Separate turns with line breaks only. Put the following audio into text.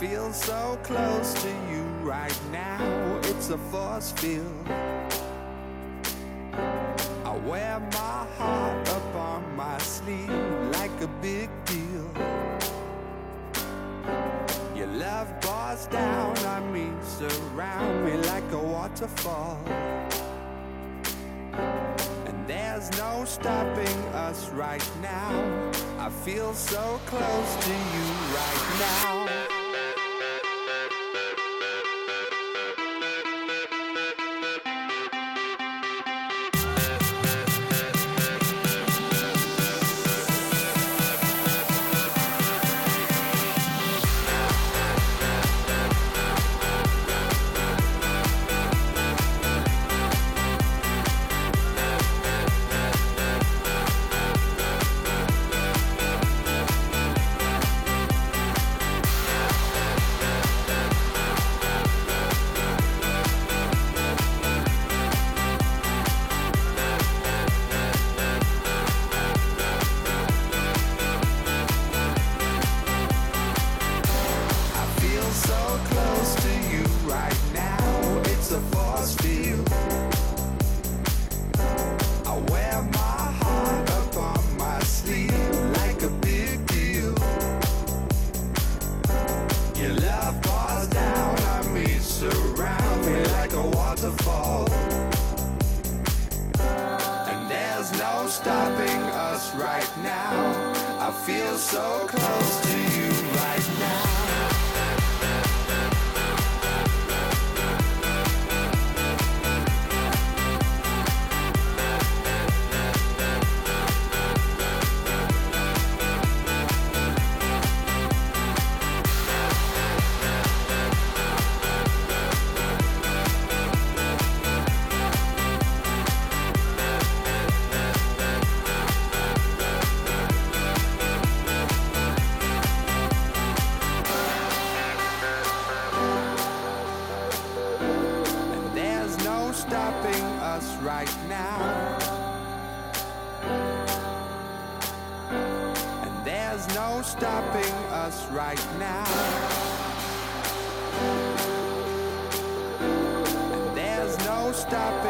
feel so close to you right now. It's a force field. I wear my heart up on my sleeve like a big deal. Your love pours down on me, surround me like a waterfall. And there's no stopping us right now. I feel so close to you right now. Stopping us right now. I feel so close to you right now. Stopping us right now. And there's no stopping us right now. And there's no stopping